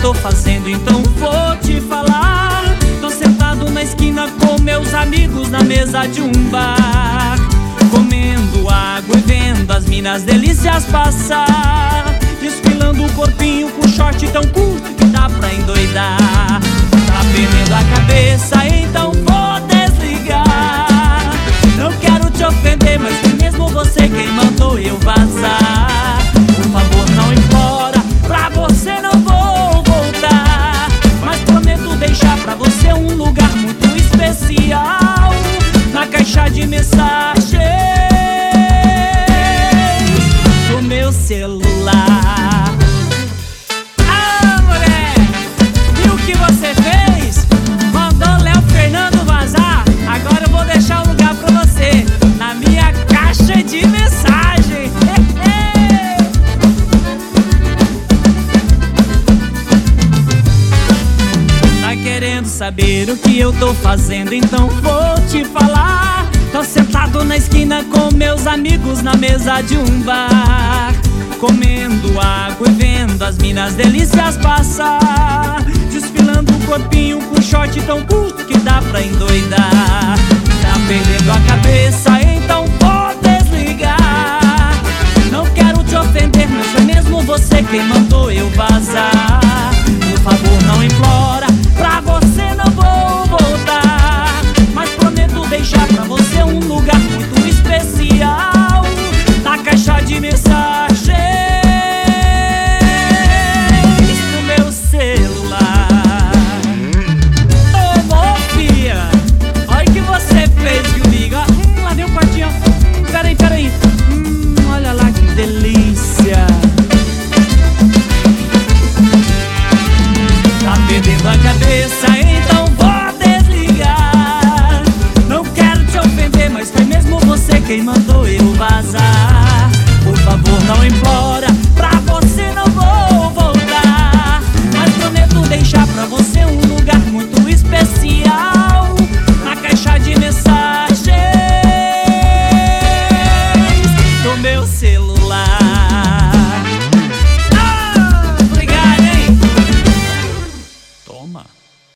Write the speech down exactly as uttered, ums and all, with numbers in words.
tô fazendo, então vou te falar. Tô sentado na esquina com meus amigos na mesa de um bar, comendo água e vendo as minas delícias passar, desfilando o corpinho com short tão curto que dá pra endoidar. Tá perdendo a cabeça, então vou desligar. Não quero te ofender, mas foi mesmo você quem mandou eu vazar. Por favor, não implora, pra você não vou voltar, mas prometo deixar pra você um lugar muito especial na caixa de mensagens do meu celular. Ah, mulher, viu o que você fez? Mandou Léo Fernando vazar. Agora eu vou deixar um lugar pra você na minha caixa de mensagem. Tá querendo saber o que eu tô fazendo? Então vou te falar. Tô sentado na esquina com meus amigos na mesa de um bar, comendo água e vendo as minas delícias passar, desfilando o corpinho com short tão curto que dá pra endoidar.